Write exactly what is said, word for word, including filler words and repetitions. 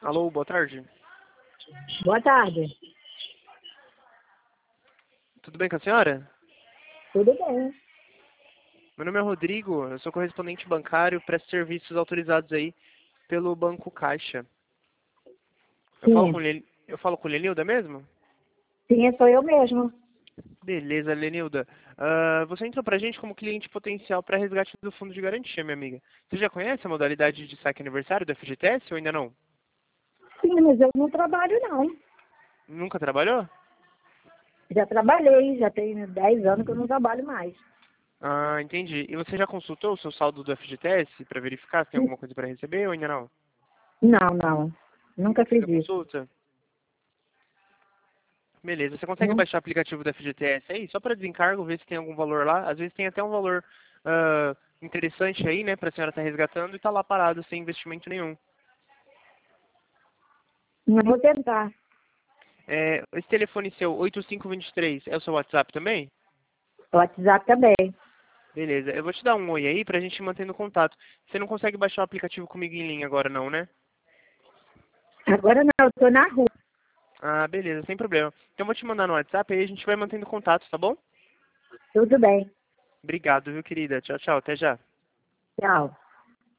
Alô, boa tarde. Boa tarde. Tudo bem com a senhora? Tudo bem. Meu nome é Rodrigo, eu sou correspondente bancário, presto serviços autorizados aí pelo Banco Caixa. Eu falo com, Sim. Len... eu falo com Lenilda mesmo? Sim, sou eu mesmo. Beleza, Lenilda. Ah, você entrou pra gente como cliente potencial para resgate do fundo de garantia, minha amiga. Você já conhece a modalidade de saque aniversário do F G T S ou ainda não? Sim, mas eu não trabalho não. Nunca trabalhou? Já trabalhei, já tenho dez anos que eu não trabalho mais. Ah, entendi. E você já consultou o seu saldo do F G T S para verificar se tem alguma coisa para receber ou ainda não? Não, não. Nunca Nunca fez fiz a isso. consulta? Beleza. Você consegue Não. baixar o aplicativo da F G T S aí? Só para desencargo, ver se tem algum valor lá. Às vezes tem até um valor ah, interessante aí, né, para a senhora estar resgatando e tá lá parado sem investimento nenhum. Não vou tentar. É, esse telefone seu, oito cinco dois três, é o seu WhatsApp também? O WhatsApp também. Beleza. Eu vou te dar um oi aí pra gente manter no contato. Você não consegue baixar o aplicativo comigo em linha agora não, né? Agora não, eu tô na rua. Ah, beleza, sem problema. Então eu vou te mandar no WhatsApp aí a gente vai mantendo contato, tá bom? Tudo bem. Obrigado, viu, querida? Tchau, tchau. Até já. Tchau.